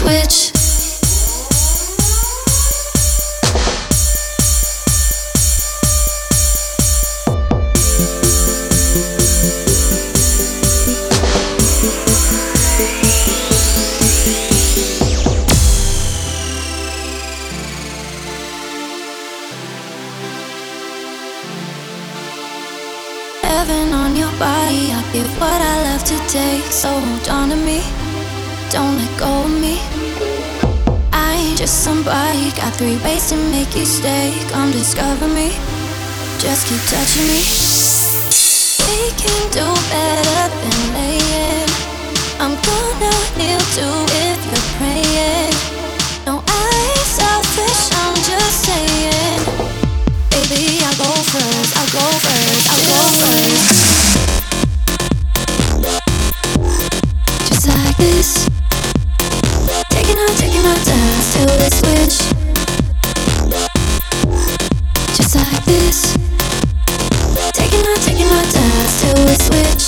switch. Heaven on your body, I give what I love to take. So hold on to me, don't let go of me. I ain't just somebody, got 3 ways to make you stay. Come discover me, just keep touching me. We can do better than laying. I'm gonna kneel too if you're praying. No, I ain't selfish, I'm just saying. Baby, I'll go first, I'll go first, I'll go first. Just like this. Taking our time till we switch. Just like this. Taking our time till we switch.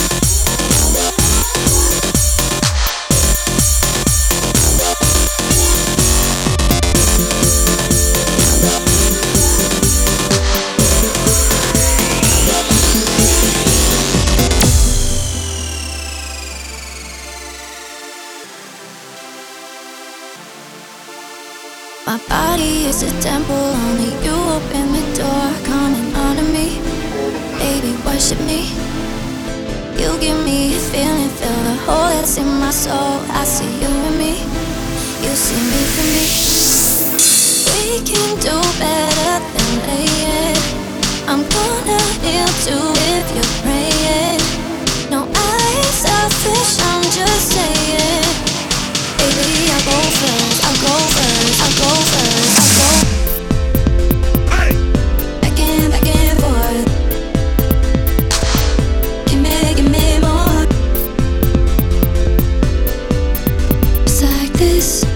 My body is a temple, only you open the door. Come and honor me, baby, worship me. You give me a feeling, fill the hole that's in my soul. I see you and me, you see me for me. We can do better than laying. I'm gonna kneel too if you're praying. No, I ain't selfish, I'm just saying. Baby, I'll go first, I'll go first, I'll go first, I'll go. Hey. Back and forth. Give me more. Just like this.